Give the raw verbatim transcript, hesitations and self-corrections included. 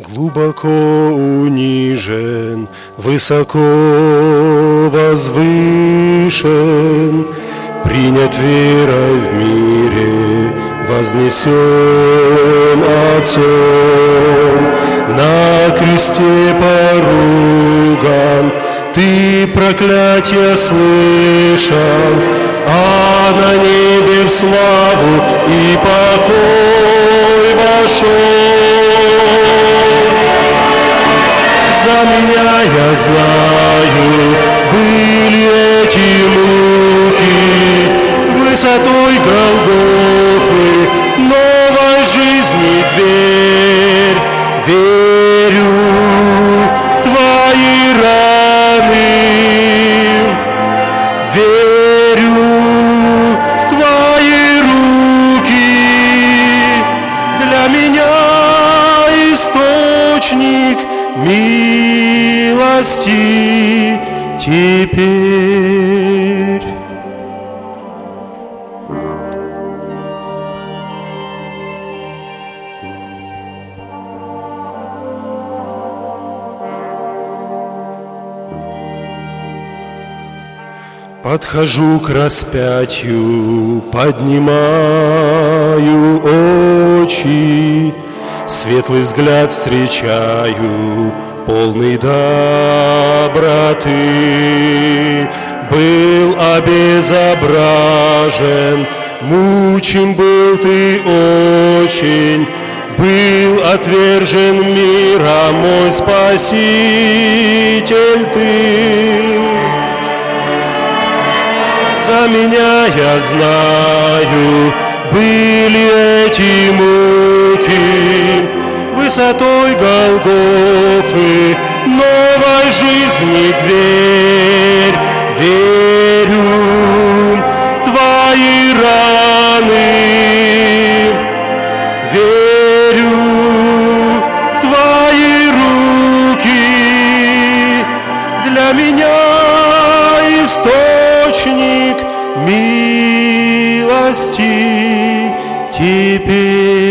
Глубоко унижен, высоко возвышен, принят верой в мире, вознесен Отцом. На кресте поруган, Ты проклятие слышал, а на небе в славу и покой вошел. За меня, я знаю, были эти муки, высотой Голгофы, новой жизни дверь. Верю, Твои раны, верю, Твои руки, для меня источник милости теперь. Подхожу к распятию, поднимаю очи, светлый взгляд встречаю, полный доброты. Был обезображен, мучим был Ты очень, был отвержен мира мой Спаситель Ты. За меня, я знаю, были эти муки, высотой Голгофы, новой жизни дверь. Верю, Твои раны, верю, Твои руки, для меня источник милости теперь.